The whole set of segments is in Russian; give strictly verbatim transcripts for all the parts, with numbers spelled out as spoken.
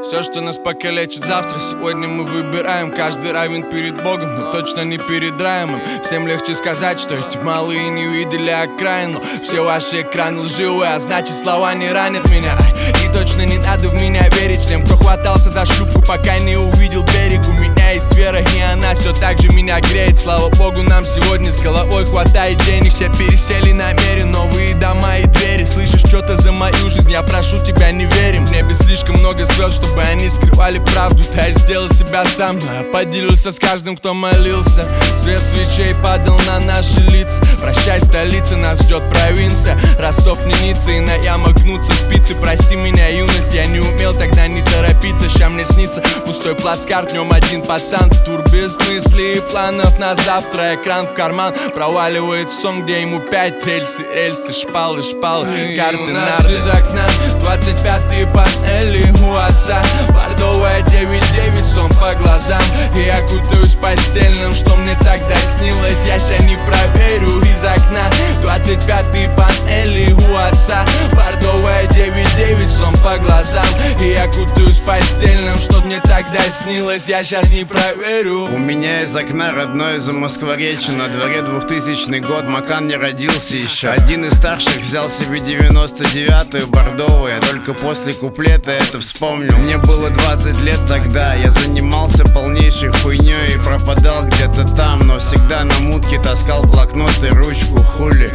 Все, что нас покалечит завтра, сегодня мы выбираем. Каждый равен перед Богом, но точно не перед раем. Всем легче сказать, что эти малые не увидели окраину. Все ваши экраны лживые, а значит слова не ранят меня. И точно не надо в меня верить всем, кто хватался за шлюпку, пока не увидел берег. У меня есть вера, и она все так же меня греет. Слава Богу, нам сегодня с головой хватает денег. Все пересели на мере, новые дома и двери. Слышишь что-то за мою жизнь, я прошу тебя, не верим. В небе слишком много звезд, чтобы они скрывали правду. Да, я сделал себя сам, но я поделился с каждым, кто молился. Свет свечей падал на наши лица. Прощай, столица, нас ждет провинция. Ростов, не Ницца, и на ямах гнутся спицы. Прости меня, юность, я не умел тогда не торопиться. Ща мне снится пустой плацкарт, в нем один пацан. В тур без мыслей и планов на завтра. Экран в карман проваливает в сон, где ему пять рельсы, рельсы, шпалы, шпалы, карты, нарды. Из окна двадцать пятые панели у отца. Бордовая девять девять, сон по глазам. И я кутаюсь постельным, что мне тогда снилось. Я ща не проверю из окна. Двадцать пятые панели у отца. Бордовая девять девять, сон по глазам. И я кутаюсь постельным, что мне тогда снилось. Я щас не проверю. У меня из окна родной за Москворечье. На дворе двухтысячный год, Макан не родился еще. Один из старших взял себе девяносто девятую бордовую. Я только после куплета это вспомнил. Мне было двадцать лет тогда. Я занимался полнейшей хуйней и пропадал где-то там, но всегда на мутке таскал блокнот и ручку, хули.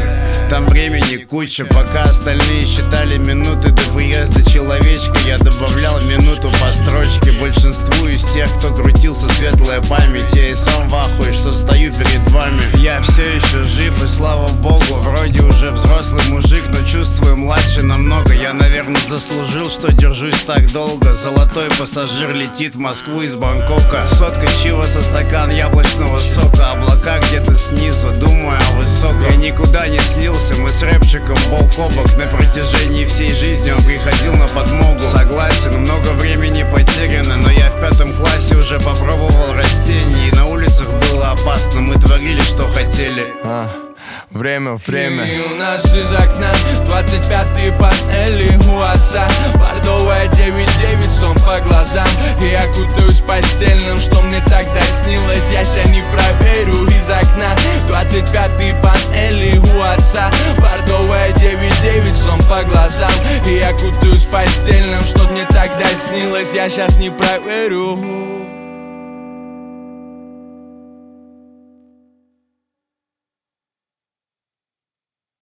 Там времени куча, пока остальные считали минуты до приезда человечка. Я добавлял минуту по строчке. Большинству из тех, кто крутился, светлая память. Я и сам в ахуе, что стою перед вами. Я все еще жив, и слава богу. Вроде уже взрослый мужик, но чувствую младше намного. Я, наверное, заслужил, что держусь так долго. Золотой пассажир летит в Москву из Бангкока. Сотка чива со стакан яблочного сока. Облака где-то снизу, думаю о высоком. Я никуда не слился. Мы с рэпчиком бок о бок. На протяжении всей жизни он приходил на подмогу. Согласен, много времени потеряно, но я в пятом классе уже попробовал растения. И на улицах было опасно, мы творили, что хотели. а. Время, время. И у нас из окна двадцать пятые панели у отца. Бордовая девять девять, сон по глазам. И я кутаюсь постельным, что мне тогда снилось. Я ща не проверю из окна. Двадцать пятые панели у отца. Бордовая девять девять, сон по глазам. И я кутаюсь постельным, что мне тогда снилось. Я щас не проверю.